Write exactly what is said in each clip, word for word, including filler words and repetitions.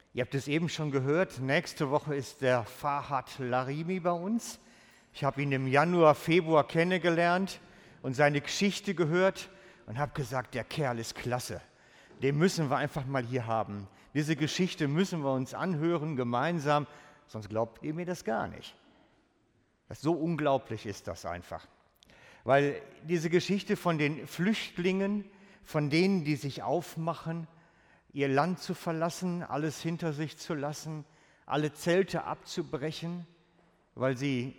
Ihr habt es eben schon gehört, nächste Woche ist der Farhad Larimi bei uns. Ich habe ihn im Januar, Februar kennengelernt und seine Geschichte gehört und habe gesagt, der Kerl ist klasse. Den müssen wir einfach mal hier haben. Diese Geschichte müssen wir uns anhören, gemeinsam, sonst glaubt ihr mir das gar nicht. Das so unglaublich ist das einfach. Weil diese Geschichte von den Flüchtlingen, von denen, die sich aufmachen, ihr Land zu verlassen, alles hinter sich zu lassen, alle Zelte abzubrechen, weil sie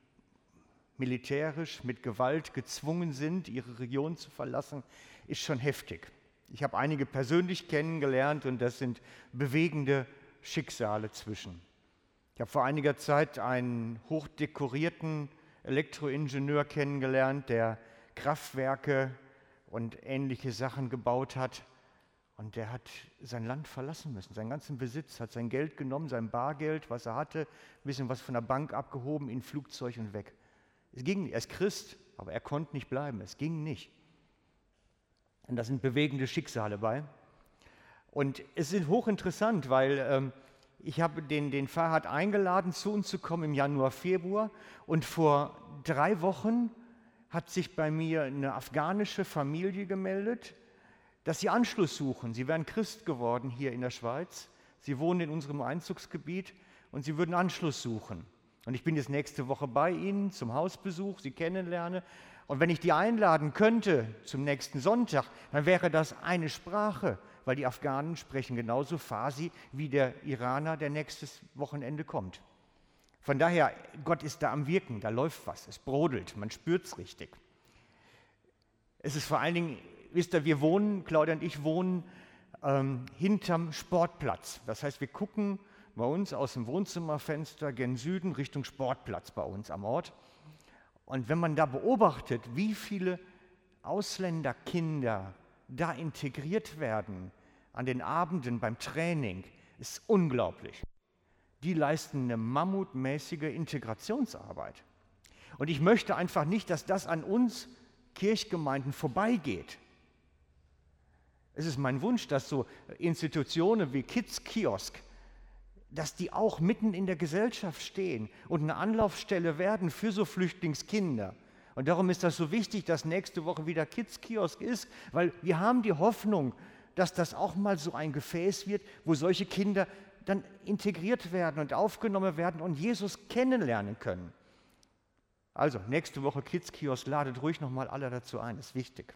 militärisch mit Gewalt gezwungen sind, ihre Region zu verlassen, ist schon heftig. Ich habe einige persönlich kennengelernt und das sind bewegende Schicksale zwischen. Ich habe vor einiger Zeit einen hochdekorierten Elektroingenieur kennengelernt, der Kraftwerke und ähnliche Sachen gebaut hat. Und der hat sein Land verlassen müssen, seinen ganzen Besitz, hat sein Geld genommen, sein Bargeld, was er hatte, ein bisschen was von der Bank abgehoben, in ein Flugzeug und weg. Es ging nicht. Er ist Christ, aber er konnte nicht bleiben, es ging nicht. Und da sind bewegende Schicksale bei. Und es ist hochinteressant, weil ähm, ich habe den, den Farhad eingeladen, zu uns zu kommen im Januar, Februar. Und vor drei Wochen hat sich bei mir eine afghanische Familie gemeldet, dass sie Anschluss suchen. Sie wären Christ geworden hier in der Schweiz. Sie wohnen in unserem Einzugsgebiet und sie würden Anschluss suchen. Und ich bin jetzt nächste Woche bei Ihnen zum Hausbesuch, Sie kennenlerne. Und wenn ich die einladen könnte zum nächsten Sonntag, dann wäre das eine Sprache, weil die Afghanen sprechen genauso Farsi wie der Iraner, der nächstes Wochenende kommt. Von daher, Gott ist da am Wirken, da läuft was, es brodelt, man spürt es richtig. Es ist vor allen Dingen, wisst ihr, wir wohnen, Claudia und ich wohnen ähm, hinterm Sportplatz. Das heißt, wir gucken bei uns aus dem Wohnzimmerfenster gen Süden Richtung Sportplatz bei uns am Ort. Und wenn man da beobachtet, wie viele Ausländerkinder da integriert werden an den Abenden beim Training, ist unglaublich. Die leisten eine mammutmäßige Integrationsarbeit. Und ich möchte einfach nicht, dass das an uns Kirchgemeinden vorbeigeht. Es ist mein Wunsch, dass so Institutionen wie Kids Kiosk, dass die auch mitten in der Gesellschaft stehen und eine Anlaufstelle werden für so Flüchtlingskinder. Und darum ist das so wichtig, dass nächste Woche wieder Kids Kiosk ist, weil wir haben die Hoffnung, dass das auch mal so ein Gefäß wird, wo solche Kinder dann integriert werden und aufgenommen werden und Jesus kennenlernen können. Also, nächste Woche Kids Kiosk, ladet ruhig nochmal alle dazu ein, ist wichtig.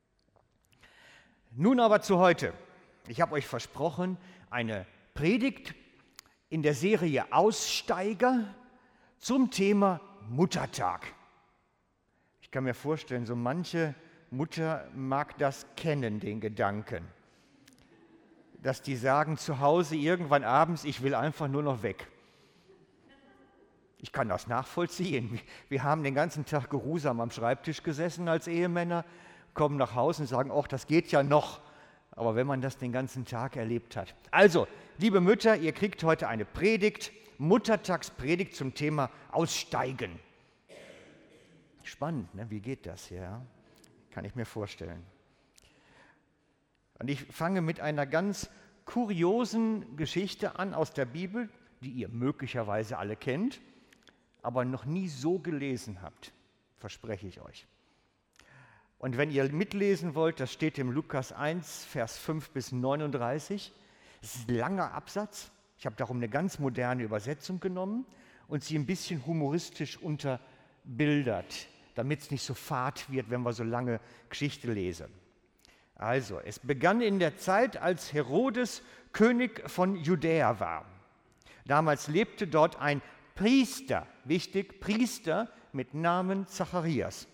Nun aber zu heute. Ich habe euch versprochen, eine Predigt in der Serie Aussteiger zum Thema Muttertag. Ich kann mir vorstellen, so manche Mutter mag das kennen, den Gedanken, dass die sagen zu Hause irgendwann abends, ich will einfach nur noch weg. Ich kann das nachvollziehen. Wir haben den ganzen Tag geruhsam am Schreibtisch gesessen als Ehemänner, kommen nach Hause und sagen, ach, das geht ja noch. Aber wenn man das den ganzen Tag erlebt hat. Also, liebe Mütter, ihr kriegt heute eine Predigt, Muttertagspredigt zum Thema Aussteigen. Spannend, ne? Wie geht das hier? Ja? Kann ich mir vorstellen. Und ich fange mit einer ganz kuriosen Geschichte an aus der Bibel, die ihr möglicherweise alle kennt, aber noch nie so gelesen habt, verspreche ich euch. Und wenn ihr mitlesen wollt, das steht im Lukas eins, Vers fünf bis neununddreißig. Es ist ein langer Absatz. Ich habe darum eine ganz moderne Übersetzung genommen und sie ein bisschen humoristisch unterbildert, damit es nicht so fad wird, wenn wir so lange Geschichte lesen. Also, es begann in der Zeit, als Herodes König von Judäa war. Damals lebte dort ein Priester, wichtig, Priester mit Namen Zacharias,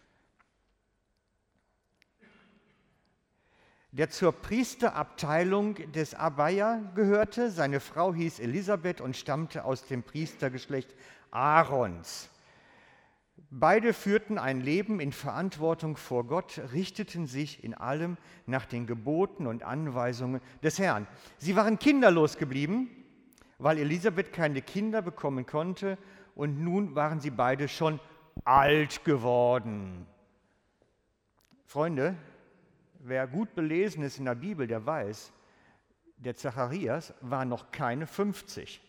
der zur Priesterabteilung des Abaja gehörte. Seine Frau hieß Elisabeth und stammte aus dem Priestergeschlecht Aarons. Beide führten ein Leben in Verantwortung vor Gott, richteten sich in allem nach den Geboten und Anweisungen des Herrn. Sie waren kinderlos geblieben, weil Elisabeth keine Kinder bekommen konnte und nun waren sie beide schon alt geworden. Freunde, wer gut belesen ist in der Bibel, der weiß, der Zacharias war noch keine fünfzig.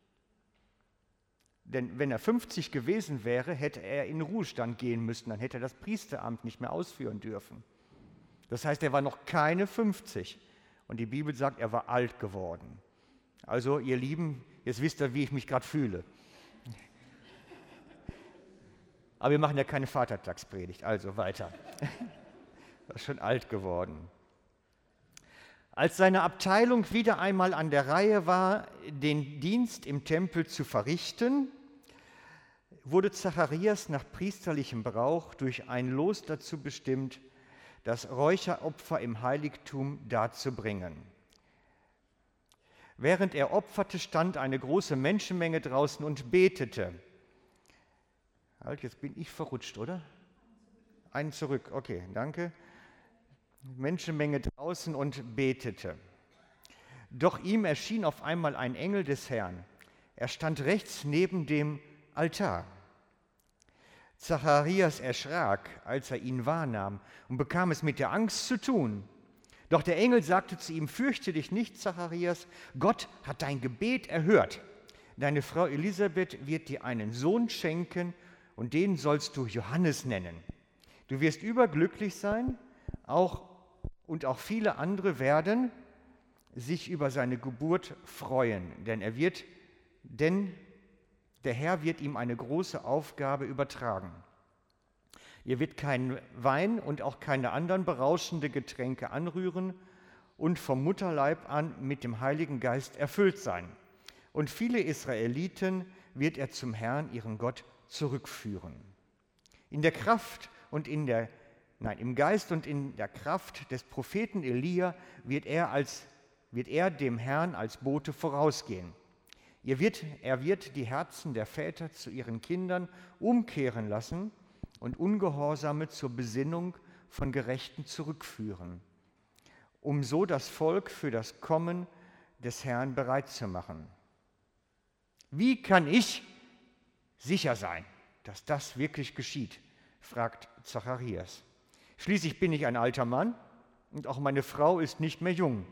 Denn wenn er fünfzig gewesen wäre, hätte er in Ruhestand gehen müssen, dann hätte er das Priesteramt nicht mehr ausführen dürfen. Das heißt, er war noch keine fünfzig. Und die Bibel sagt, er war alt geworden. Also, ihr Lieben, jetzt wisst ihr, wie ich mich gerade fühle. Aber wir machen ja keine Vatertagspredigt, also weiter. Er ist schon alt geworden. Als seine Abteilung wieder einmal an der Reihe war, den Dienst im Tempel zu verrichten, wurde Zacharias nach priesterlichem Brauch durch ein Los dazu bestimmt, das Räucheropfer im Heiligtum darzubringen. Während er opferte, stand eine große Menschenmenge draußen und betete. Halt, jetzt bin ich verrutscht, oder? Einen zurück, okay, danke. Menschenmenge draußen und betete. Doch ihm erschien auf einmal ein Engel des Herrn. Er stand rechts neben dem Altar. Zacharias erschrak, als er ihn wahrnahm, und bekam es mit der Angst zu tun. Doch der Engel sagte zu ihm: Fürchte dich nicht, Zacharias, Gott hat dein Gebet erhört. Deine Frau Elisabeth wird dir einen Sohn schenken, und den sollst du Johannes nennen. Du wirst überglücklich sein, auch und auch viele andere werden sich über seine Geburt freuen, denn er wird, denn der Herr wird ihm eine große Aufgabe übertragen. Er wird keinen Wein und auch keine anderen berauschende Getränke anrühren und vom Mutterleib an mit dem Heiligen Geist erfüllt sein. Und viele Israeliten wird er zum Herrn, ihren Gott, zurückführen. In der Kraft und in der Nein, im Geist und in der Kraft des Propheten Elia wird er, als, wird er dem Herrn als Bote vorausgehen. Er wird, er wird die Herzen der Väter zu ihren Kindern umkehren lassen und Ungehorsame zur Besinnung von Gerechten zurückführen, um so das Volk für das Kommen des Herrn bereit zu machen. Wie kann ich sicher sein, dass das wirklich geschieht? Fragt Zacharias. Schließlich bin ich ein alter Mann und auch meine Frau ist nicht mehr jung.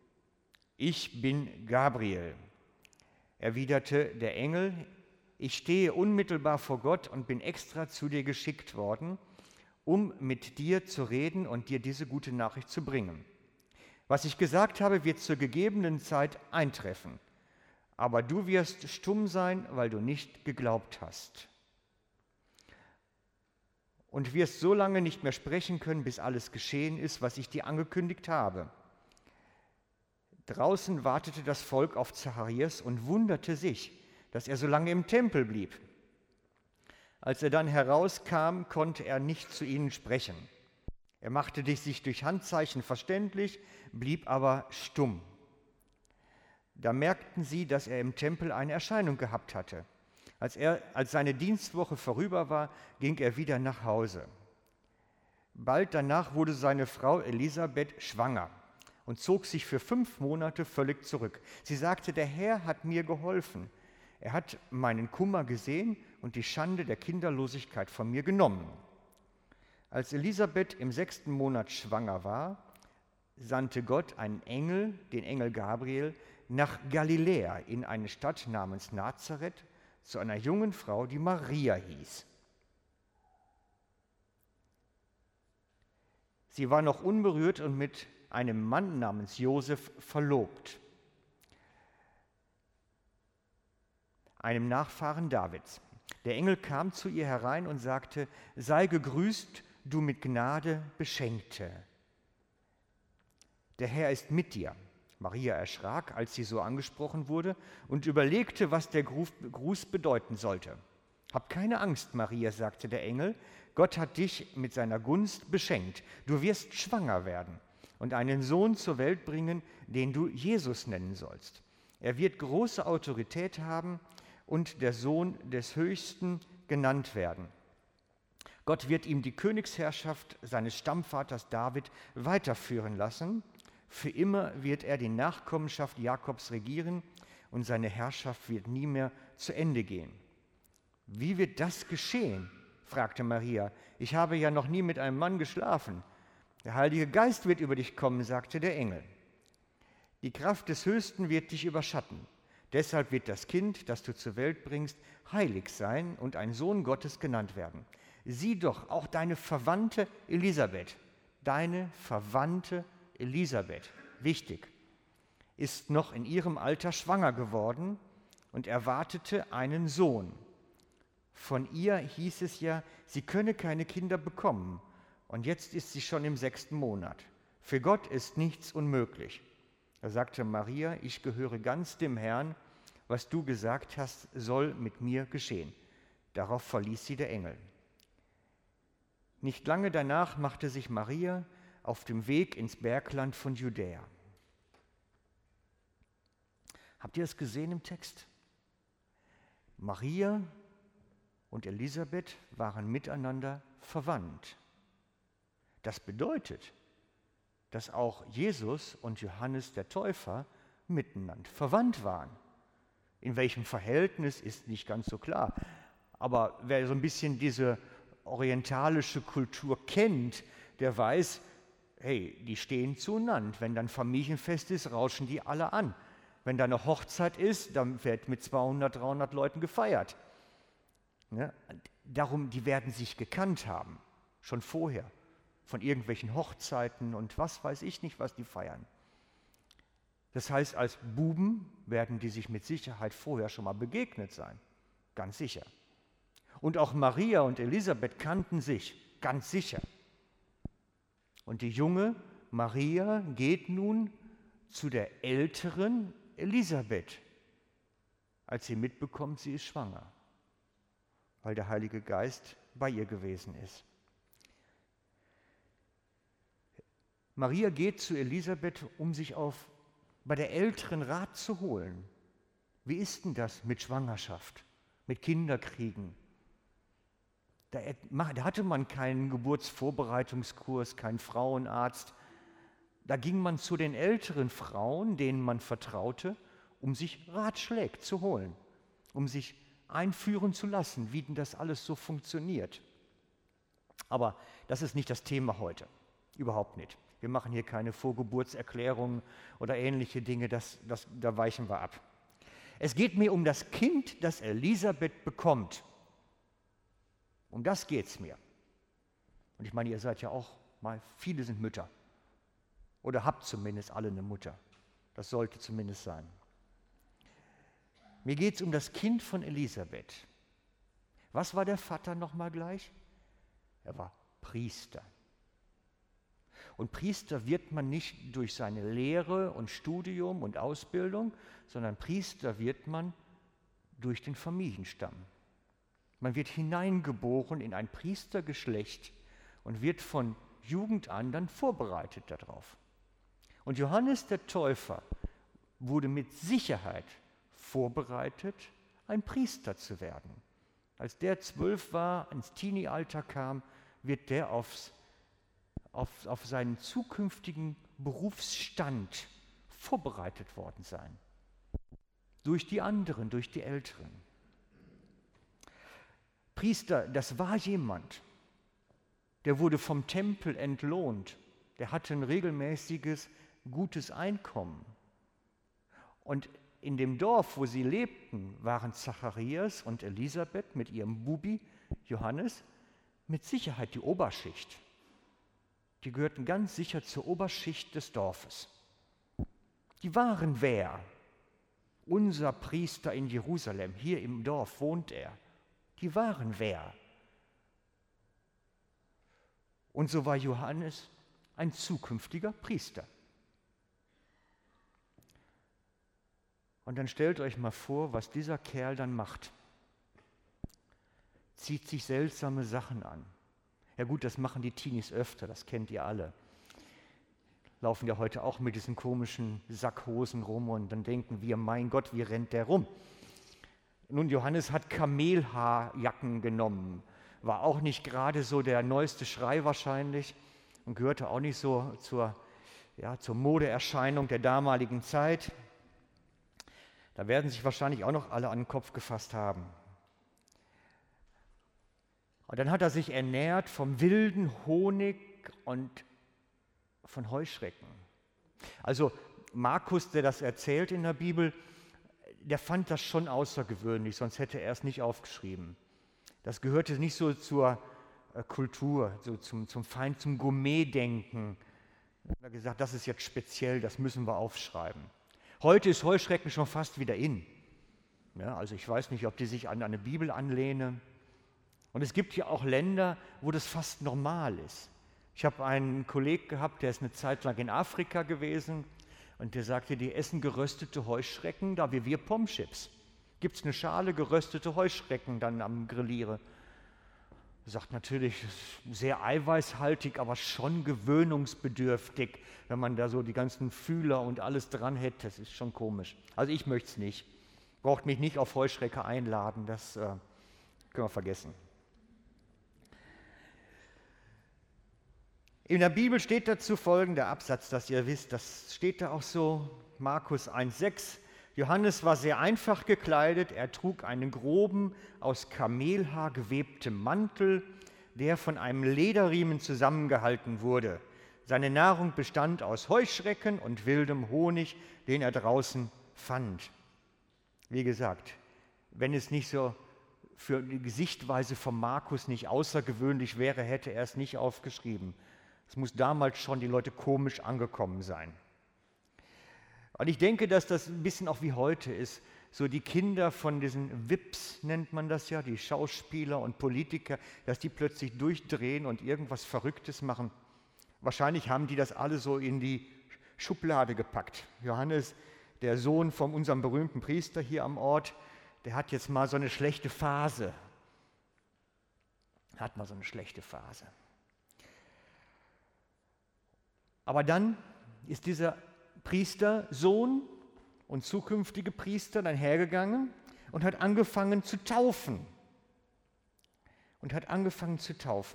Ich bin Gabriel, erwiderte der Engel. Ich stehe unmittelbar vor Gott und bin extra zu dir geschickt worden, um mit dir zu reden und dir diese gute Nachricht zu bringen. Was ich gesagt habe, wird zur gegebenen Zeit eintreffen, aber du wirst stumm sein, weil du nicht geglaubt hast. Und wirst so lange nicht mehr sprechen können, bis alles geschehen ist, was ich dir angekündigt habe. Draußen wartete das Volk auf Zacharias und wunderte sich, dass er so lange im Tempel blieb. Als er dann herauskam, konnte er nicht zu ihnen sprechen. Er machte sich durch Handzeichen verständlich, blieb aber stumm. Da merkten sie, dass er im Tempel eine Erscheinung gehabt hatte. Als, er, als seine Dienstwoche vorüber war, ging er wieder nach Hause. Bald danach wurde seine Frau Elisabeth schwanger und zog sich für fünf Monate völlig zurück. Sie sagte, der Herr hat mir geholfen. Er hat meinen Kummer gesehen und die Schande der Kinderlosigkeit von mir genommen. Als Elisabeth im sechsten Monat schwanger war, sandte Gott einen Engel, den Engel Gabriel, nach Galiläa in eine Stadt namens Nazareth, zu einer jungen Frau, die Maria hieß. Sie war noch unberührt und mit einem Mann namens Josef verlobt, einem Nachfahren Davids. Der Engel kam zu ihr herein und sagte: Sei gegrüßt, du mit Gnade Beschenkte. Der Herr ist mit dir. Maria erschrak, als sie so angesprochen wurde, und überlegte, was der Gruß bedeuten sollte. Hab keine Angst, Maria, sagte der Engel. Gott hat dich mit seiner Gunst beschenkt. Du wirst schwanger werden und einen Sohn zur Welt bringen, den du Jesus nennen sollst. Er wird große Autorität haben und der Sohn des Höchsten genannt werden. Gott wird ihm die Königsherrschaft seines Stammvaters David weiterführen lassen. Für immer wird er die Nachkommenschaft Jakobs regieren und seine Herrschaft wird nie mehr zu Ende gehen. Wie wird das geschehen? Fragte Maria. Ich habe ja noch nie mit einem Mann geschlafen. Der Heilige Geist wird über dich kommen, sagte der Engel. Die Kraft des Höchsten wird dich überschatten. Deshalb wird das Kind, das du zur Welt bringst, heilig sein und ein Sohn Gottes genannt werden. Sieh doch, auch deine Verwandte Elisabeth, deine Verwandte Elisabeth, wichtig, ist noch in ihrem Alter schwanger geworden und erwartete einen Sohn. Von ihr hieß es ja, sie könne keine Kinder bekommen. Und jetzt ist sie schon im sechsten Monat. Für Gott ist nichts unmöglich. Da sagte Maria, ich gehöre ganz dem Herrn, was du gesagt hast, soll mit mir geschehen. Darauf verließ sie der Engel. Nicht lange danach machte sich Maria auf dem Weg ins Bergland von Judäa. Habt ihr es gesehen im Text? Maria und Elisabeth waren miteinander verwandt. Das bedeutet, dass auch Jesus und Johannes der Täufer miteinander verwandt waren. In welchem Verhältnis ist nicht ganz so klar. Aber wer so ein bisschen diese orientalische Kultur kennt, der weiß, hey, die stehen zueinander. Wenn dann Familienfest ist, rauschen die alle an. Wenn da eine Hochzeit ist, dann wird mit zweihundert, dreihundert Leuten gefeiert. Ja, darum, die werden sich gekannt haben, schon vorher, von irgendwelchen Hochzeiten und was weiß ich nicht, was die feiern. Das heißt, als Buben werden die sich mit Sicherheit vorher schon mal begegnet sein, ganz sicher. Und auch Maria und Elisabeth kannten sich, ganz sicher. Und die junge Maria geht nun zu der älteren Elisabeth, als sie mitbekommt, sie ist schwanger, weil der Heilige Geist bei ihr gewesen ist. Maria geht zu Elisabeth, um sich auf, bei der Älteren Rat zu holen. Wie ist denn das mit Schwangerschaft, mit Kinderkriegen? Da, da hatte man keinen Geburtsvorbereitungskurs, keinen Frauenarzt. Da ging man zu den älteren Frauen, denen man vertraute, um sich Ratschläge zu holen, um sich einführen zu lassen, wie denn das alles so funktioniert. Aber das ist nicht das Thema heute, überhaupt nicht. Wir machen hier keine Vorgeburtserklärungen oder ähnliche Dinge, das, das, da weichen wir ab. Es geht mir um das Kind, das Elisabeth bekommt. Um das geht es mir. Und ich meine, ihr seid ja auch mal, viele sind Mütter. Oder habt zumindest alle eine Mutter. Das sollte zumindest sein. Mir geht es um das Kind von Elisabeth. Was war der Vater nochmal gleich? Er war Priester. Und Priester wird man nicht durch seine Lehre und Studium und Ausbildung, sondern Priester wird man durch den Familienstamm. Man wird hineingeboren in ein Priestergeschlecht und wird von Jugend an dann vorbereitet darauf. Und Johannes der Täufer wurde mit Sicherheit vorbereitet, ein Priester zu werden. Als der zwölf war, ins Teenie-Alter kam, wird der aufs, auf, auf seinen zukünftigen Berufsstand vorbereitet worden sein. Durch die anderen, durch die Älteren. Priester, das war jemand, der wurde vom Tempel entlohnt. Der hatte ein regelmäßiges, gutes Einkommen. Und in dem Dorf, wo sie lebten, waren Zacharias und Elisabeth mit ihrem Bubi Johannes mit Sicherheit die Oberschicht. Die gehörten ganz sicher zur Oberschicht des Dorfes. Die waren wer? Unser Priester in Jerusalem, hier im Dorf wohnt er. Die waren wer? Und so war Johannes ein zukünftiger Priester. Und dann stellt euch mal vor, was dieser Kerl dann macht. Zieht sich seltsame Sachen an. Ja gut, das machen die Teenies öfter, das kennt ihr alle. Laufen ja heute auch mit diesen komischen Sackhosen rum und dann denken wir, mein Gott, wie rennt der rum? Nun, Johannes hat Kamelhaarjacken genommen. War auch nicht gerade so der neueste Schrei wahrscheinlich und gehörte auch nicht so zur, ja, zur Modeerscheinung der damaligen Zeit. Da werden sich wahrscheinlich auch noch alle an den Kopf gefasst haben. Und dann hat er sich ernährt vom wilden Honig und von Heuschrecken. Also Markus, der das erzählt in der Bibel, der fand das schon außergewöhnlich, sonst hätte er es nicht aufgeschrieben. Das gehörte nicht so zur äh, Kultur, so zum, zum Feind, zum Gourmet-Denken. Er hat gesagt, das ist jetzt speziell, das müssen wir aufschreiben. Heute ist Heuschrecken schon fast wieder in. Ja, also ich weiß nicht, ob die sich an eine Bibel anlehnen. Und es gibt ja auch Länder, wo das fast normal ist. Ich habe einen Kollegen gehabt, der ist eine Zeit lang in Afrika gewesen und der sagte, die essen geröstete Heuschrecken, da wie wir Pommes-Chips. Gibt es eine Schale geröstete Heuschrecken dann am Grilliere? Er sagt natürlich, sehr eiweißhaltig, aber schon gewöhnungsbedürftig, wenn man da so die ganzen Fühler und alles dran hätte. Das ist schon komisch. Also ich möchte es nicht. Braucht mich nicht auf Heuschrecke einladen, das äh, können wir vergessen. In der Bibel steht dazu folgender Absatz, dass ihr wisst, das steht da auch so, Markus eins sechs. Johannes war sehr einfach gekleidet, er trug einen groben, aus Kamelhaar gewebten Mantel, der von einem Lederriemen zusammengehalten wurde. Seine Nahrung bestand aus Heuschrecken und wildem Honig, den er draußen fand. Wie gesagt, wenn es nicht so für die Sichtweise von Markus nicht außergewöhnlich wäre, hätte er es nicht aufgeschrieben. Es muss damals schon die Leute komisch angekommen sein. Und ich denke, dass das ein bisschen auch wie heute ist. So die Kinder von diesen Vips nennt man das ja, die Schauspieler und Politiker, dass die plötzlich durchdrehen und irgendwas Verrücktes machen. Wahrscheinlich haben die das alle so in die Schublade gepackt. Johannes, der Sohn von unserem berühmten Priester hier am Ort, der hat jetzt mal so eine schlechte Phase. Hat mal so eine schlechte Phase. Aber dann ist dieser Priestersohn und zukünftige Priester dann hergegangen und hat angefangen zu taufen. Und hat angefangen zu taufen.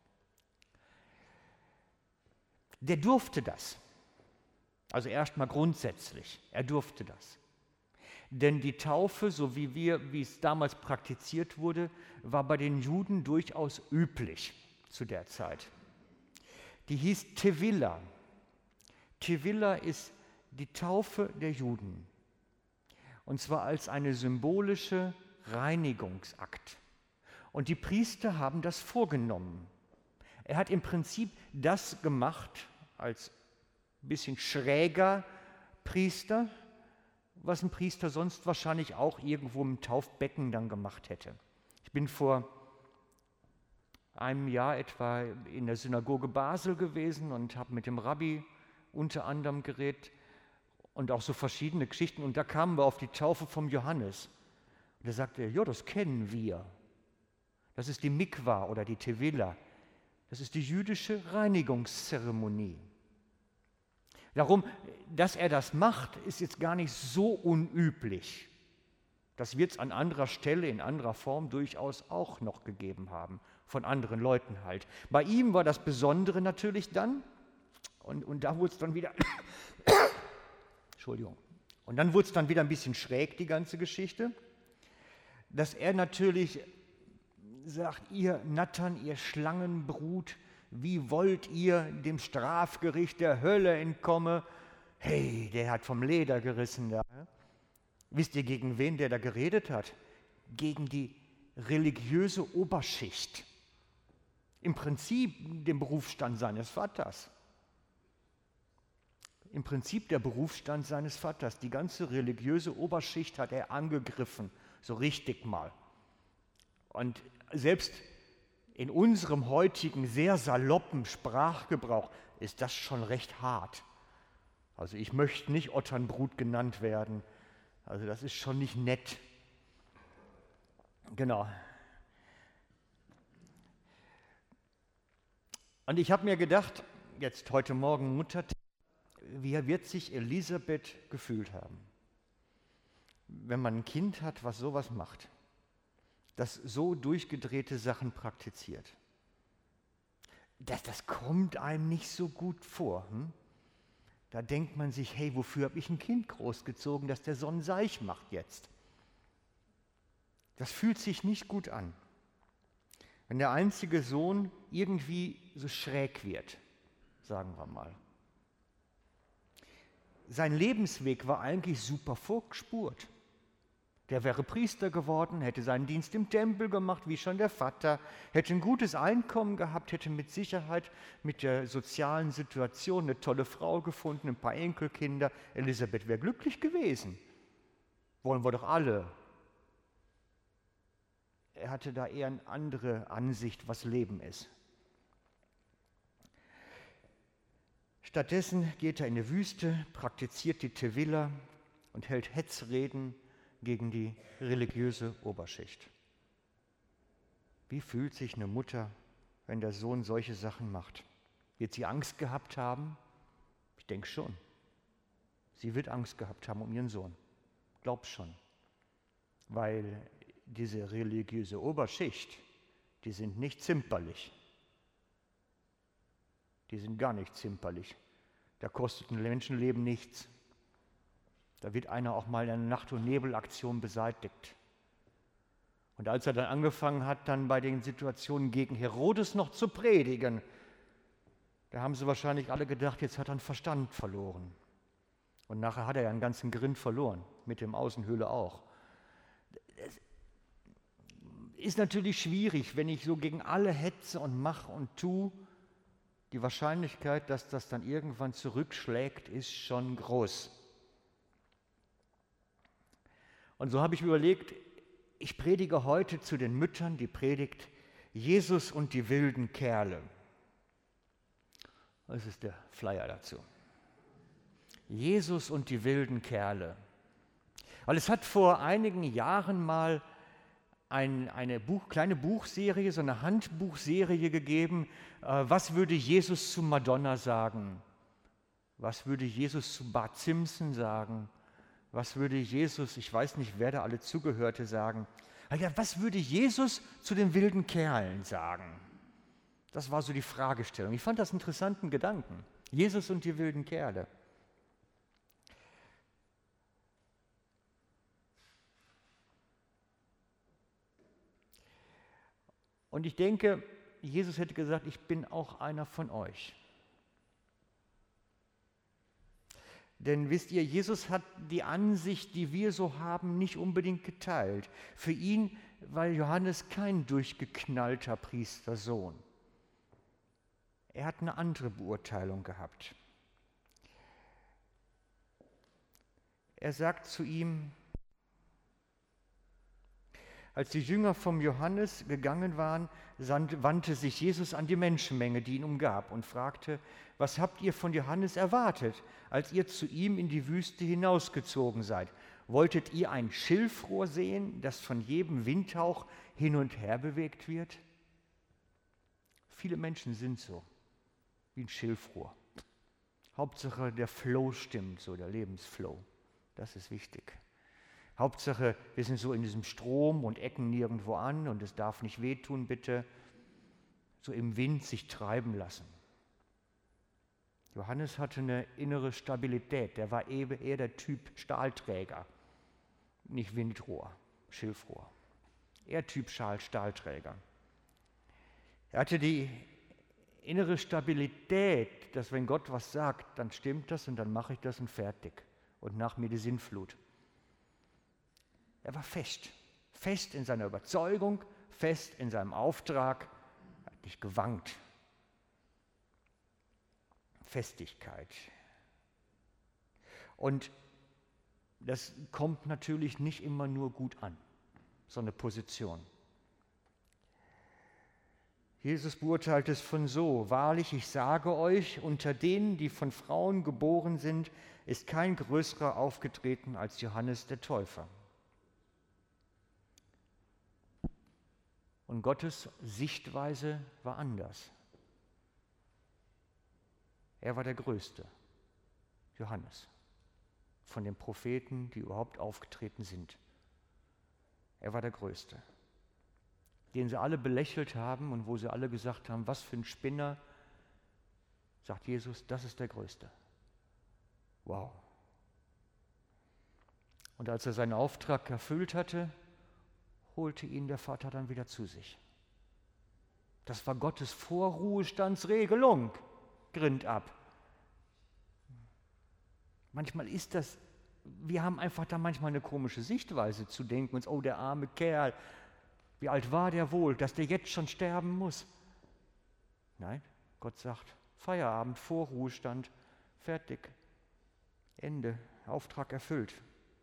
Der durfte das. Also erstmal grundsätzlich, er durfte das. Denn die Taufe, so wie wir, wie es damals praktiziert wurde, war bei den Juden durchaus üblich zu der Zeit. Die hieß Tevilla. Tevilla ist die Taufe der Juden. Und zwar als eine symbolische Reinigungsakt. Und die Priester haben das vorgenommen. Er hat im Prinzip das gemacht als ein bisschen schräger Priester, was ein Priester sonst wahrscheinlich auch irgendwo im Taufbecken dann gemacht hätte. Ich bin vor einem Jahr etwa in der Synagoge Basel gewesen und habe mit dem Rabbi unter anderem geredet und auch so verschiedene Geschichten. Und da kamen wir auf die Taufe vom Johannes. Und da sagte er, ja, das kennen wir. Das ist die Mikwa oder die Tevilla. Das ist die jüdische Reinigungszeremonie. Darum, dass er das macht, ist jetzt gar nicht so unüblich. Das wird es an anderer Stelle, in anderer Form durchaus auch noch gegeben haben, von anderen Leuten halt. Bei ihm war das Besondere natürlich dann, und, und da wurde es dann wieder, Entschuldigung, und dann wurde es dann wieder ein bisschen schräg, die ganze Geschichte, dass er natürlich sagt, ihr Nattern, ihr Schlangenbrut, wie wollt ihr dem Strafgericht der Hölle entkommen? Hey, der hat vom Leder gerissen da. Wisst ihr, gegen wen der da geredet hat? Gegen die religiöse Oberschicht. Im Prinzip den Berufsstand seines Vaters. Im Prinzip der Berufsstand seines Vaters. Die ganze religiöse Oberschicht hat er angegriffen, so richtig mal. Und selbst in unserem heutigen sehr saloppen Sprachgebrauch ist das schon recht hart. Also ich möchte nicht Otternbrut genannt werden. Also das ist schon nicht nett. Genau. Und ich habe mir gedacht, jetzt heute Morgen Muttertag, wie wird sich Elisabeth gefühlt haben, wenn man ein Kind hat, was sowas macht, das so durchgedrehte Sachen praktiziert. Das, das kommt einem nicht so gut vor. Hm? Da denkt man sich, hey, wofür habe ich ein Kind großgezogen, dass der so einen Seich macht jetzt? Das fühlt sich nicht gut an. Wenn der einzige Sohn irgendwie so schräg wird, sagen wir mal. sein Lebensweg war eigentlich super vorgespurt. Der wäre Priester geworden, hätte seinen Dienst im Tempel gemacht, wie schon der Vater, hätte ein gutes Einkommen gehabt, hätte mit Sicherheit mit der sozialen Situation eine tolle Frau gefunden, ein paar Enkelkinder. Elisabeth wäre glücklich gewesen. Wollen wir doch alle. Er hatte da eher eine andere Ansicht, was Leben ist. Stattdessen geht er in die Wüste, praktiziert die Tevilla und hält Hetzreden gegen die religiöse Oberschicht. Wie fühlt sich eine Mutter, wenn der Sohn solche Sachen macht? Wird sie Angst gehabt haben? Ich denke schon. Sie wird Angst gehabt haben um ihren Sohn. Glaub schon. Weil diese religiöse Oberschicht, die sind nicht zimperlich. Die sind gar nicht zimperlich. Da kostet ein Menschenleben nichts. Da wird einer auch mal in einer Nacht- und Nebelaktion beseitigt. Und als er dann angefangen hat, dann bei den Situationen gegen Herodes noch zu predigen, da haben sie wahrscheinlich alle gedacht, jetzt hat er einen Verstand verloren. Und nachher hat er ja einen ganzen Grind verloren, mit dem Außenhöhle auch. Es ist natürlich schwierig, wenn ich so gegen alle hetze und mache und tue. Die Wahrscheinlichkeit, dass das dann irgendwann zurückschlägt, ist schon groß. Und so habe ich überlegt, ich predige heute zu den Müttern die Predigt Jesus und die wilden Kerle. Das ist der Flyer dazu. Jesus und die wilden Kerle. Weil es hat vor einigen Jahren mal ein, eine Buch, kleine Buchserie, so eine Handbuchserie gegeben. Äh, was würde Jesus zu Madonna sagen? Was würde Jesus zu Bart Simpson sagen? Was würde Jesus, ich weiß nicht, wer da alle zugehörte, sagen? Ja, was würde Jesus zu den wilden Kerlen sagen? Das war so die Fragestellung. Ich fand das einen interessanten Gedanken. Jesus und die wilden Kerle. Und ich denke, Jesus hätte gesagt, ich bin auch einer von euch. Denn wisst ihr, Jesus hat die Ansicht, die wir so haben, nicht unbedingt geteilt. Für ihn war Johannes kein durchgeknallter Priestersohn. Er hat eine andere Beurteilung gehabt. Er sagt zu ihm, als die Jünger vom Johannes gegangen waren, wandte sich Jesus an die Menschenmenge, die ihn umgab, und fragte, was habt ihr von Johannes erwartet, als ihr zu ihm in die Wüste hinausgezogen seid? Wolltet ihr ein Schilfrohr sehen, das von jedem Windhauch hin und her bewegt wird? Viele Menschen sind so, wie ein Schilfrohr. Hauptsache der Flow stimmt, so der Lebensflow. Das ist wichtig. Hauptsache, wir sind so in diesem Strom und ecken nirgendwo an und es darf nicht wehtun, bitte. So im Wind sich treiben lassen. Johannes hatte eine innere Stabilität, der war eher der Typ Stahlträger, nicht Windrohr, Schilfrohr. Eher Typ Stahlträger. Er hatte die innere Stabilität, dass wenn Gott was sagt, dann stimmt das und dann mache ich das und fertig. Und nach mir die Sintflut. Er war fest, fest in seiner Überzeugung, fest in seinem Auftrag, hat nicht gewankt. Festigkeit. Und das kommt natürlich nicht immer nur gut an, so eine Position. Jesus beurteilt es von so, wahrlich, ich sage euch, unter denen, die von Frauen geboren sind, ist kein größerer aufgetreten als Johannes der Täufer. Und Gottes Sichtweise war anders. Er war der Größte, Johannes, von den Propheten, die überhaupt aufgetreten sind. Er war der Größte, den sie alle belächelt haben und wo sie alle gesagt haben, was für ein Spinner, sagt Jesus, das ist der Größte. Wow. Und als er seinen Auftrag erfüllt hatte, holte ihn der Vater dann wieder zu sich. Das war Gottes Vorruhestandsregelung. Grind ab. Manchmal ist das, wir haben einfach da manchmal eine komische Sichtweise zu denken, uns, oh, der arme Kerl, wie alt war der wohl, dass der jetzt schon sterben muss? Nein, Gott sagt, Feierabend, Vorruhestand, fertig, Ende, Auftrag erfüllt.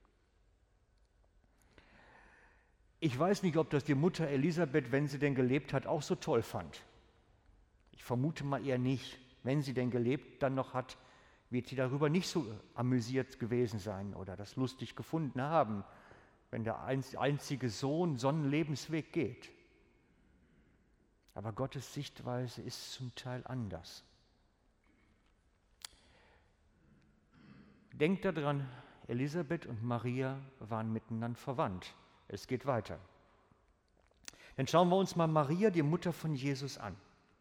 Ich weiß nicht, ob das die Mutter Elisabeth, wenn sie denn gelebt hat, auch so toll fand. Ich vermute mal eher nicht. Wenn sie denn gelebt dann noch hat, wird sie darüber nicht so amüsiert gewesen sein oder das lustig gefunden haben, wenn der einzige Sohn so einen Lebensweg geht. Aber Gottes Sichtweise ist zum Teil anders. Denkt daran, Elisabeth und Maria waren miteinander verwandt. Es geht weiter. Dann schauen wir uns mal Maria, die Mutter von Jesus, an.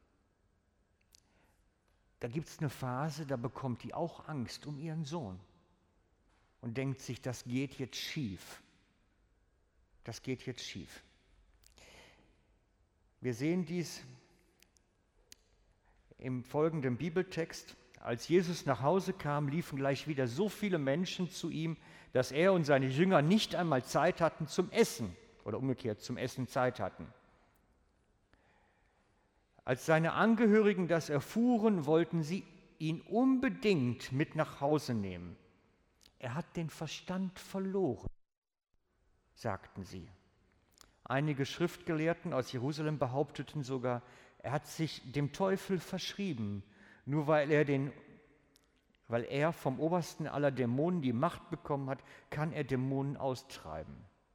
Da gibt es eine Phase, da bekommt die auch Angst um ihren Sohn und denkt sich, das geht jetzt schief. Das geht jetzt schief. Wir sehen dies im folgenden Bibeltext. Als Jesus nach Hause kam, liefen gleich wieder so viele Menschen zu ihm, dass er und seine Jünger nicht einmal Zeit hatten zum Essen oder umgekehrt zum Essen Zeit hatten. Als seine Angehörigen das erfuhren, wollten sie ihn unbedingt mit nach Hause nehmen. Er hat den Verstand verloren, sagten sie. Einige Schriftgelehrten aus Jerusalem behaupteten sogar, er hat sich dem Teufel verschrieben, nur weil er, den, weil er vom Obersten aller Dämonen die Macht bekommen hat, kann er Dämonen austreiben.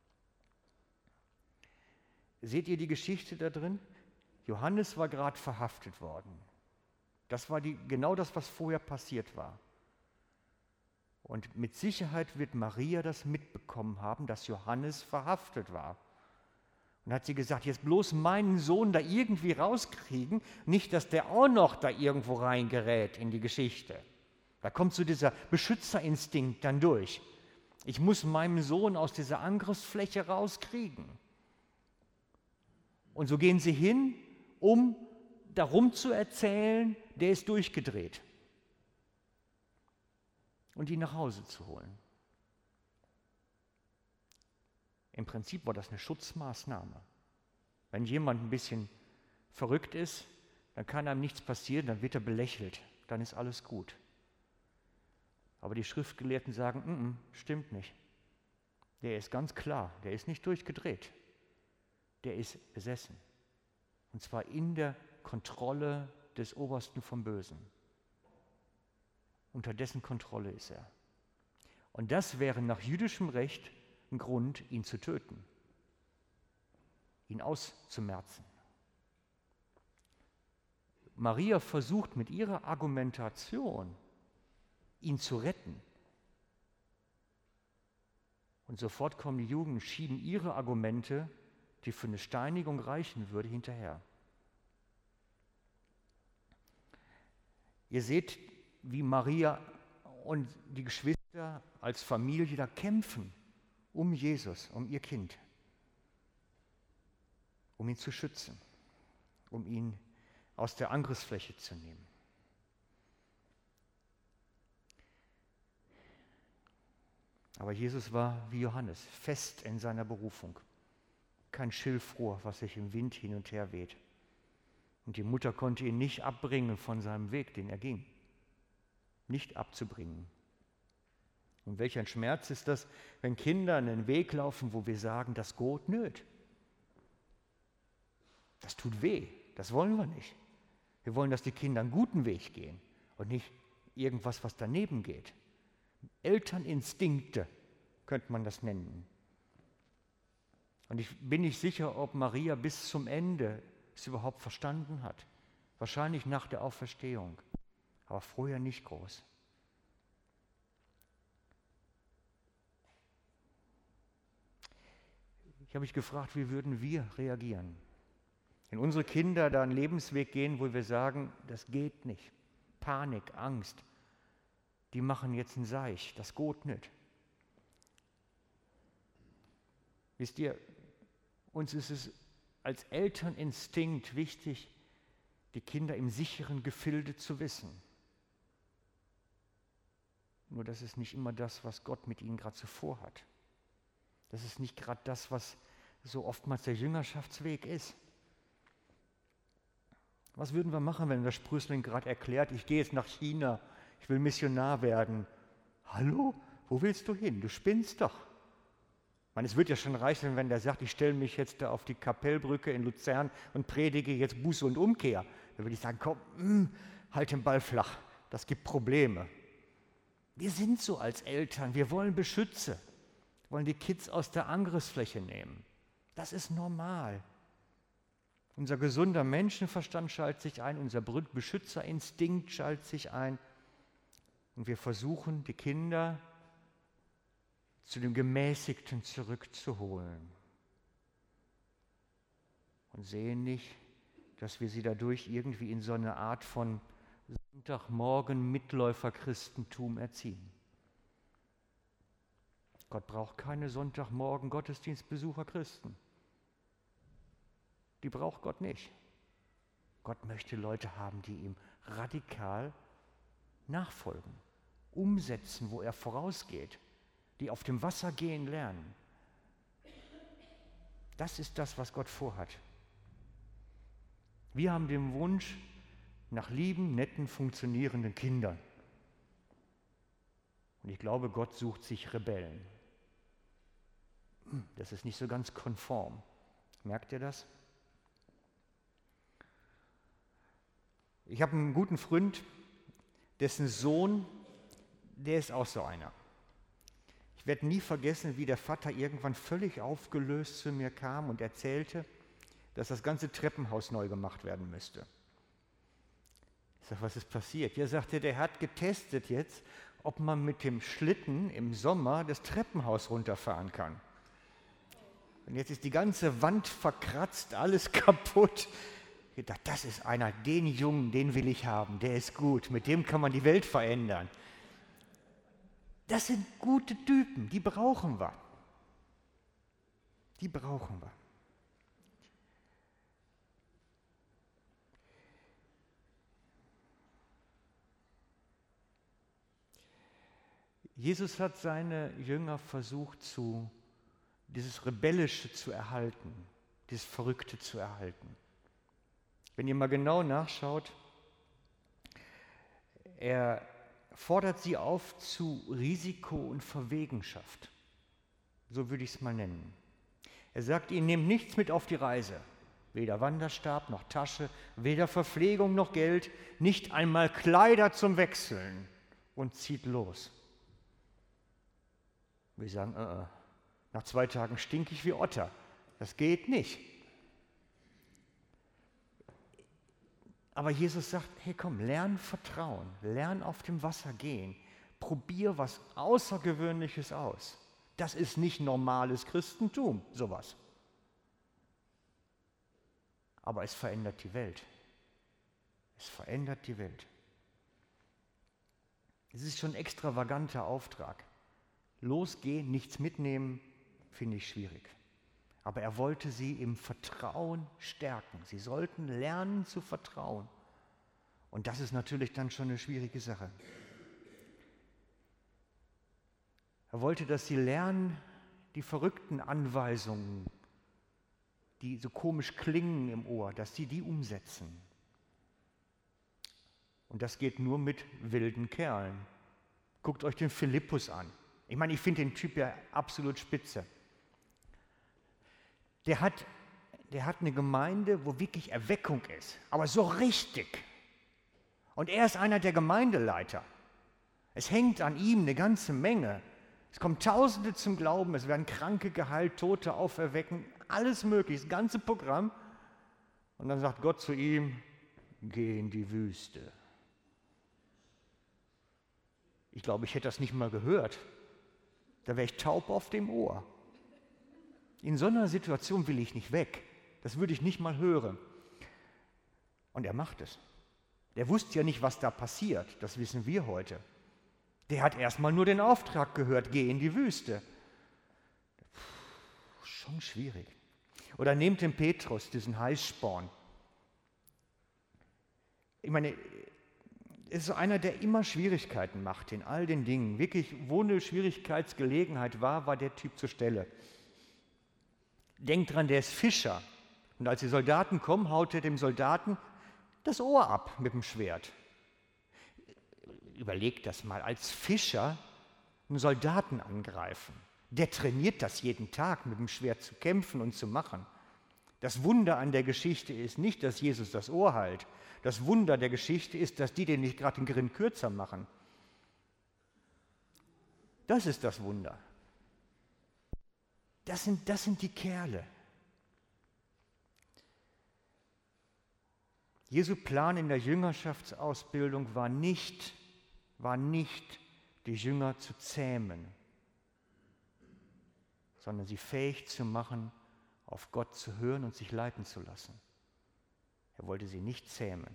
Seht ihr die Geschichte da drin? Johannes war gerade verhaftet worden. Das war die, genau das, was vorher passiert war. Und mit Sicherheit wird Maria das mitbekommen haben, dass Johannes verhaftet war. Und hat sie gesagt, jetzt bloß meinen Sohn da irgendwie rauskriegen, nicht, dass der auch noch da irgendwo reingerät in die Geschichte. Da kommt so dieser Beschützerinstinkt dann durch. Ich muss meinen Sohn aus dieser Angriffsfläche rauskriegen. Und so gehen sie hin, um darum zu erzählen, der ist durchgedreht. Und ihn nach Hause zu holen. Im Prinzip war das eine Schutzmaßnahme. Wenn jemand ein bisschen verrückt ist, dann kann einem nichts passieren, dann wird er belächelt, dann ist alles gut. Aber die Schriftgelehrten sagen, N -n, stimmt nicht. Der ist ganz klar, der ist nicht durchgedreht. Der ist besessen. Und zwar in der Kontrolle des Obersten vom Bösen. Unter dessen Kontrolle ist er. Und das wäre nach jüdischem Recht ein Grund, ihn zu töten, ihn auszumerzen. Maria versucht mit ihrer Argumentation, ihn zu retten. Und sofort kommen die Juden und schieben ihre Argumente, die für eine Steinigung reichen würde, hinterher. Ihr seht, wie Maria und die Geschwister als Familie da kämpfen um Jesus, um ihr Kind, um ihn zu schützen, um ihn aus der Angriffsfläche zu nehmen. Aber Jesus war wie Johannes, fest in seiner Berufung. Kein Schilfrohr, was sich im Wind hin und her weht. Und die Mutter konnte ihn nicht abbringen von seinem Weg, den er ging. Nicht abzubringen. Und welch ein Schmerz ist das, wenn Kinder einen Weg laufen, wo wir sagen, das geht nicht. Das tut weh, das wollen wir nicht. Wir wollen, dass die Kinder einen guten Weg gehen und nicht irgendwas, was daneben geht. Elterninstinkte könnte man das nennen. Und ich bin nicht sicher, ob Maria bis zum Ende es überhaupt verstanden hat. Wahrscheinlich nach der Auferstehung, aber vorher nicht groß. Ich habe mich gefragt, wie würden wir reagieren? Wenn unsere Kinder da einen Lebensweg gehen, wo wir sagen, das geht nicht. Panik, Angst, die machen jetzt einen Seich, das geht nicht. Wisst ihr, uns ist es als Elterninstinkt wichtig, die Kinder im sicheren Gefilde zu wissen. Nur das ist nicht immer das, was Gott mit ihnen gerade so vorhat. Das ist nicht gerade das, was so oftmals der Jüngerschaftsweg ist. Was würden wir machen, wenn der Sprössling gerade erklärt, ich gehe jetzt nach China, ich will Missionar werden? Hallo? Wo willst du hin? Du spinnst doch. Ich meine, es wird ja schon reichen, wenn der sagt, ich stelle mich jetzt da auf die Kapellbrücke in Luzern und predige jetzt Buße und Umkehr. Dann würde ich sagen, komm, mh, halt den Ball flach, das gibt Probleme. Wir sind so als Eltern, wir wollen Beschütze, wir wollen die Kids aus der Angriffsfläche nehmen. Das ist normal. Unser gesunder Menschenverstand schaltet sich ein, unser Beschützerinstinkt schaltet sich ein und wir versuchen, die Kinder zu dem Gemäßigten zurückzuholen und sehen nicht, dass wir sie dadurch irgendwie in so eine Art von Sonntagmorgen Mitläuferchristentum erziehen. Gott braucht keine Sonntagmorgen Gottesdienstbesucher Christen. Die braucht Gott nicht. Gott möchte Leute haben, die ihm radikal nachfolgen, umsetzen, wo er vorausgeht, die auf dem Wasser gehen lernen. Das ist das, was Gott vorhat. Wir haben den Wunsch nach lieben, netten, funktionierenden Kindern. Und ich glaube, Gott sucht sich Rebellen. Das ist nicht so ganz konform. Merkt ihr das? Ich habe einen guten Freund, dessen Sohn, der ist auch so einer. Ich werde nie vergessen, wie der Vater irgendwann völlig aufgelöst zu mir kam und erzählte, dass das ganze Treppenhaus neu gemacht werden müsste. Ich sage, was ist passiert? Er sagte, der hat getestet jetzt, ob man mit dem Schlitten im Sommer das Treppenhaus runterfahren kann. Und jetzt ist die ganze Wand verkratzt, alles kaputt. Ich dachte, das ist einer, den Jungen, den will ich haben, der ist gut, mit dem kann man die Welt verändern. Das sind gute Typen, die brauchen wir. Die brauchen wir. Jesus hat seine Jünger versucht, zu, dieses Rebellische zu erhalten, dieses Verrückte zu erhalten. Wenn ihr mal genau nachschaut, er fordert sie auf zu Risiko und Verwegenschaft. So würde ich es mal nennen. Er sagt ihnen, nehmt nichts mit auf die Reise. Weder Wanderstab noch Tasche, weder Verpflegung noch Geld, nicht einmal Kleider zum Wechseln und zieht los. Wir sagen, äh, äh, nach zwei Tagen stink ich wie Otter. Das geht nicht. Aber Jesus sagt, hey komm, lern Vertrauen, lern auf dem Wasser gehen, probier was Außergewöhnliches aus. Das ist nicht normales Christentum, sowas. Aber es verändert die Welt. Es verändert die Welt. Es ist schon ein extravaganter Auftrag. Losgehen, nichts mitnehmen, finde ich schwierig. Aber er wollte sie im Vertrauen stärken. Sie sollten lernen zu vertrauen. Und das ist natürlich dann schon eine schwierige Sache. Er wollte, dass sie lernen, die verrückten Anweisungen, die so komisch klingen im Ohr, dass sie die umsetzen. Und das geht nur mit wilden Kerlen. Guckt euch den Philippus an. Ich meine, ich finde den Typ ja absolut spitze. Der hat, der hat eine Gemeinde, wo wirklich Erweckung ist, aber so richtig. Und er ist einer der Gemeindeleiter. Es hängt an ihm eine ganze Menge. Es kommen Tausende zum Glauben, es werden Kranke geheilt, Tote auferwecken, alles möglich, das ganze Programm. Und dann sagt Gott zu ihm, geh in die Wüste. Ich glaube, ich hätte das nicht mal gehört. Da wäre ich taub auf dem Ohr. In so einer Situation will ich nicht weg. Das würde ich nicht mal hören. Und er macht es. Der wusste ja nicht, was da passiert. Das wissen wir heute. Der hat erstmal nur den Auftrag gehört, geh in die Wüste. Puh, schon schwierig. Oder nehmt den Petrus, diesen Heißsporn. Ich meine, ist so einer, der immer Schwierigkeiten macht in all den Dingen. Wirklich, wo eine Schwierigkeitsgelegenheit war, war der Typ zur Stelle. Denkt dran, der ist Fischer. Und als die Soldaten kommen, haut er dem Soldaten das Ohr ab mit dem Schwert. Überlegt das mal, als Fischer einen Soldaten angreifen. Der trainiert das jeden Tag, mit dem Schwert zu kämpfen und zu machen. Das Wunder an der Geschichte ist nicht, dass Jesus das Ohr heilt. Das Wunder der Geschichte ist, dass die den nicht gerade den Grind kürzer machen. Das ist das Wunder. Das sind, das sind die Kerle. Jesu Plan in der Jüngerschaftsausbildung war nicht, war nicht, die Jünger zu zähmen, sondern sie fähig zu machen, auf Gott zu hören und sich leiten zu lassen. Er wollte sie nicht zähmen.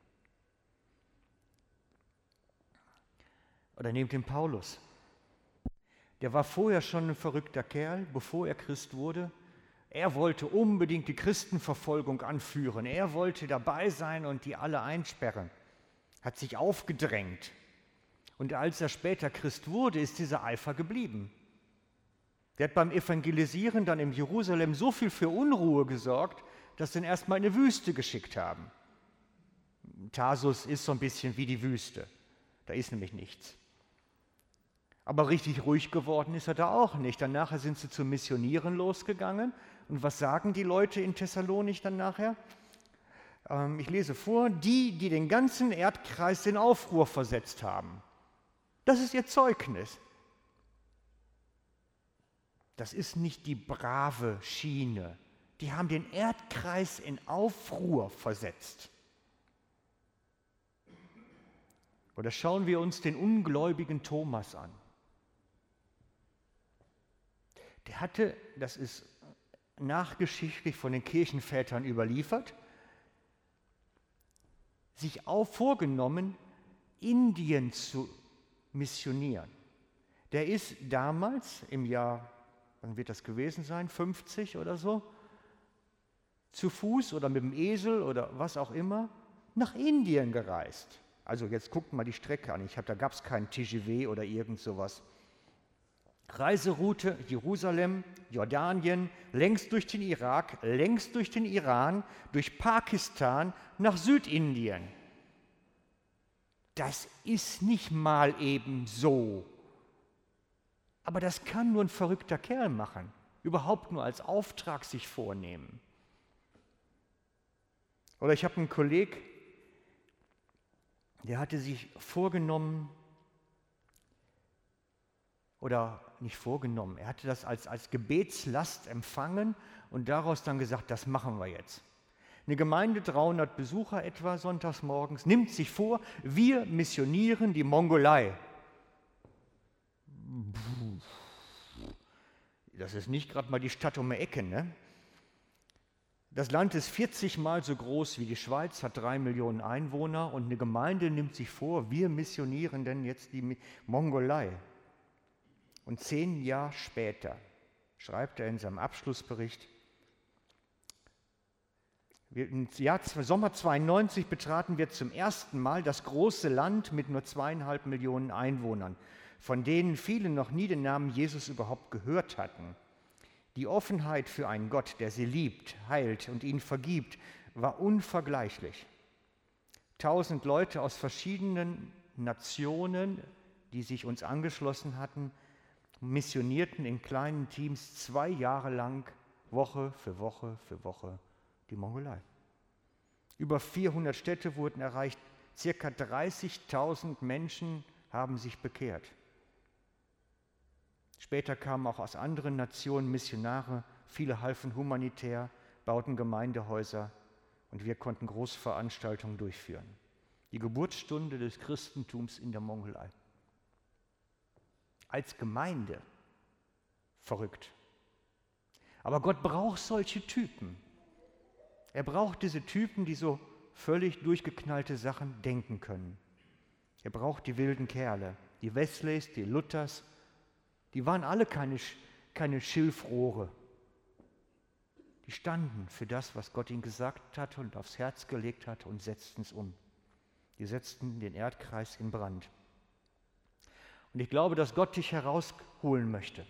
Oder nehmt den Paulus. Der war vorher schon ein verrückter Kerl, bevor er Christ wurde. Er wollte unbedingt die Christenverfolgung anführen. Er wollte dabei sein und die alle einsperren. Hat sich aufgedrängt. Und als er später Christ wurde, ist dieser Eifer geblieben. Der hat beim Evangelisieren dann in Jerusalem so viel für Unruhe gesorgt, dass sie ihn erstmal in eine Wüste geschickt haben. Tarsus ist so ein bisschen wie die Wüste. Da ist nämlich nichts. Aber richtig ruhig geworden ist er da auch nicht. Dann nachher sind sie zum Missionieren losgegangen. Und was sagen die Leute in Thessalonich dann nachher? Ähm, ich lese vor, die, die den ganzen Erdkreis in Aufruhr versetzt haben. Das ist ihr Zeugnis. Das ist nicht die brave Schiene. Die haben den Erdkreis in Aufruhr versetzt. Oder schauen wir uns den ungläubigen Thomas an. Der hatte, das ist nachgeschichtlich von den Kirchenvätern überliefert, sich auch vorgenommen, Indien zu missionieren. Der ist damals im Jahr, wann wird das gewesen sein, fünfzig oder so, zu Fuß oder mit dem Esel oder was auch immer, nach Indien gereist. Also jetzt guckt mal die Strecke an, ich hab, da gab es kein T G V oder irgend sowas. Reiseroute Jerusalem, Jordanien, längs durch den Irak, längs durch den Iran, durch Pakistan nach Südindien. Das ist nicht mal eben so. Aber das kann nur ein verrückter Kerl machen, überhaupt nur als Auftrag sich vornehmen. Oder ich habe einen Kollegen, der hatte sich vorgenommen, oder nicht vorgenommen, er hatte das als, als Gebetslast empfangen und daraus dann gesagt, das machen wir jetzt. Eine Gemeinde, dreihundert Besucher etwa sonntags morgens, nimmt sich vor, wir missionieren die Mongolei. Das ist nicht gerade mal die Stadt um die Ecke, ne? Das Land ist vierzig Mal so groß wie die Schweiz, hat drei Millionen Einwohner und eine Gemeinde nimmt sich vor, wir missionieren denn jetzt die Mongolei. Und zehn Jahre später schreibt er in seinem Abschlussbericht, im Jahr Sommer zweiundneunzig betraten wir zum ersten Mal das große Land mit nur zweieinhalb Millionen Einwohnern, von denen viele noch nie den Namen Jesus überhaupt gehört hatten. Die Offenheit für einen Gott, der sie liebt, heilt und ihnen vergibt, war unvergleichlich. Tausend Leute aus verschiedenen Nationen, die sich uns angeschlossen hatten, missionierten in kleinen Teams zwei Jahre lang, Woche für Woche für Woche, die Mongolei. Über vierhundert Städte wurden erreicht, circa dreißigtausend Menschen haben sich bekehrt. Später kamen auch aus anderen Nationen Missionare, viele halfen humanitär, bauten Gemeindehäuser und wir konnten Großveranstaltungen durchführen. Die Geburtsstunde des Christentums in der Mongolei. Als Gemeinde verrückt. Aber Gott braucht solche Typen. Er braucht diese Typen, die so völlig durchgeknallte Sachen denken können. Er braucht die wilden Kerle, die Wesleys, die Luthers. Die waren alle keine, keine Schilfrohre. Die standen für das, was Gott ihnen gesagt hat und aufs Herz gelegt hat und setzten es um. Die setzten den Erdkreis in Brand. Und ich glaube, dass Gott dich herausholen möchte.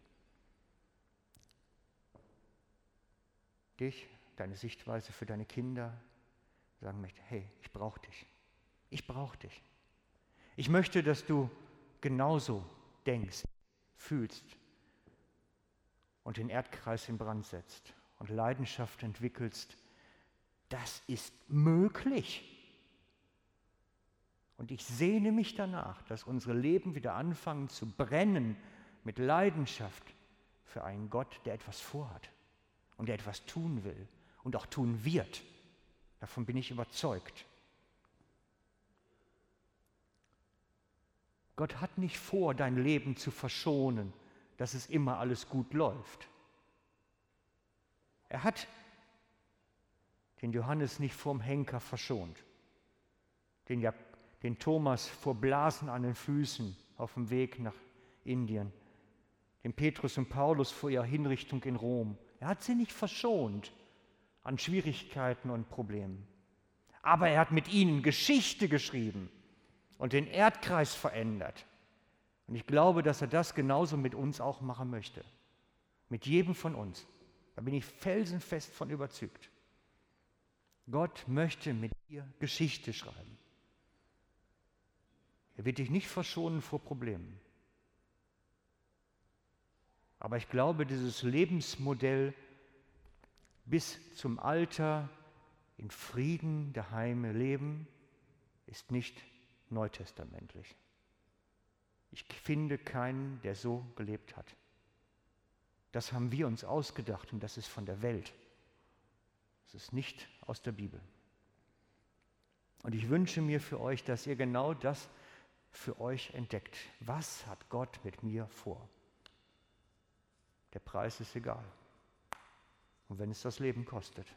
Dich, deine Sichtweise für deine Kinder, sagen möchte, hey, ich brauche dich. Ich brauche dich. Ich möchte, dass du genauso denkst, fühlst und den Erdkreis in Brand setzt und Leidenschaft entwickelst. Das ist möglich. Und ich sehne mich danach, dass unsere Leben wieder anfangen zu brennen mit Leidenschaft für einen Gott, der etwas vorhat und der etwas tun will und auch tun wird. Davon bin ich überzeugt. Gott hat nicht vor, dein Leben zu verschonen, dass es immer alles gut läuft. Er hat den Johannes nicht vorm Henker verschont, den, ja, den Thomas vor Blasen an den Füßen auf dem Weg nach Indien, den Petrus und Paulus vor ihrer Hinrichtung in Rom. Er hat sie nicht verschont an Schwierigkeiten und Problemen. Aber er hat mit ihnen Geschichte geschrieben und den Erdkreis verändert. Und ich glaube, dass er das genauso mit uns auch machen möchte. Mit jedem von uns. Da bin ich felsenfest von überzeugt. Gott möchte mit dir Geschichte schreiben. Er wird dich nicht verschonen vor Problemen. Aber ich glaube, dieses Lebensmodell bis zum Alter in Frieden daheim leben, ist nicht neutestamentlich. Ich finde keinen, der so gelebt hat. Das haben wir uns ausgedacht und das ist von der Welt. Das ist nicht aus der Bibel. Und ich wünsche mir für euch, dass ihr genau das für euch entdeckt. Was hat Gott mit mir vor? Der Preis ist egal. Und wenn es das Leben kostet,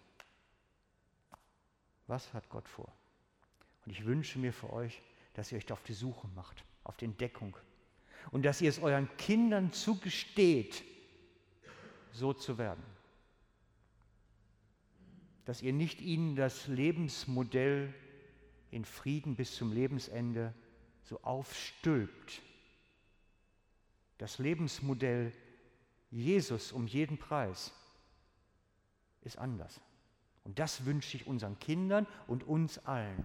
was hat Gott vor? Und ich wünsche mir für euch, dass ihr euch auf die Suche macht, auf die Entdeckung. Und dass ihr es euren Kindern zugesteht, so zu werden. Dass ihr nicht ihnen das Lebensmodell in Frieden bis zum Lebensende so aufstülpt. Das Lebensmodell Jesus um jeden Preis ist anders. Und das wünsche ich unseren Kindern und uns allen.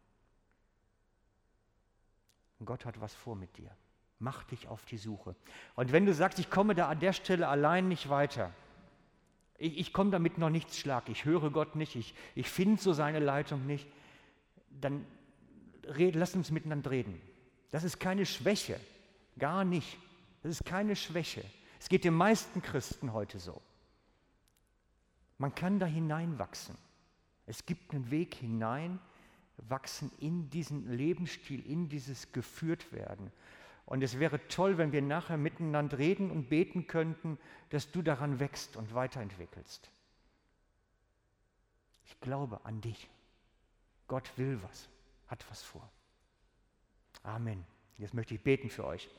Und Gott hat was vor mit dir. Mach dich auf die Suche. Und wenn du sagst, ich komme da an der Stelle allein nicht weiter, ich, ich komme damit noch nichts Schlag, ich höre Gott nicht, ich, ich finde so seine Leitung nicht, dann red, lass uns miteinander reden. Das ist keine Schwäche, gar nicht. Das ist keine Schwäche. Es geht den meisten Christen heute so. Man kann da hineinwachsen. Es gibt einen Weg hinein, wachsen in diesen Lebensstil, in dieses Geführtwerden. Und es wäre toll, wenn wir nachher miteinander reden und beten könnten, dass du daran wächst und weiterentwickelst. Ich glaube an dich. Gott will was, hat was vor. Amen. Jetzt möchte ich beten für euch.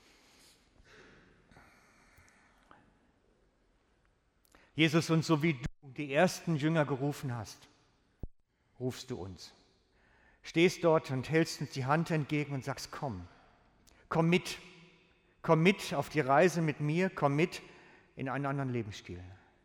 Jesus, und so wie du die ersten Jünger gerufen hast, rufst du uns. Stehst dort und hältst uns die Hand entgegen und sagst, komm, komm mit, komm mit auf die Reise mit mir, komm mit in einen anderen Lebensstil.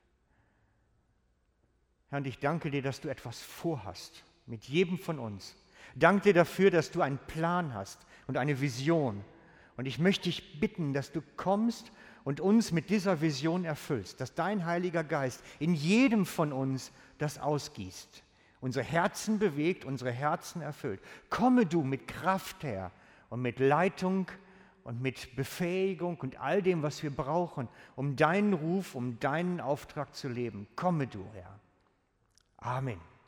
Herr, und ich danke dir, dass du etwas vorhast mit jedem von uns. Danke dir dafür, dass du einen Plan hast und eine Vision. Und ich möchte dich bitten, dass du kommst und uns mit dieser Vision erfüllst, dass dein Heiliger Geist in jedem von uns das ausgießt, unsere Herzen bewegt, unsere Herzen erfüllt. Komme du mit Kraft her und mit Leitung und mit Befähigung und all dem, was wir brauchen, um deinen Ruf, um deinen Auftrag zu leben. Komme du, Herr. Amen.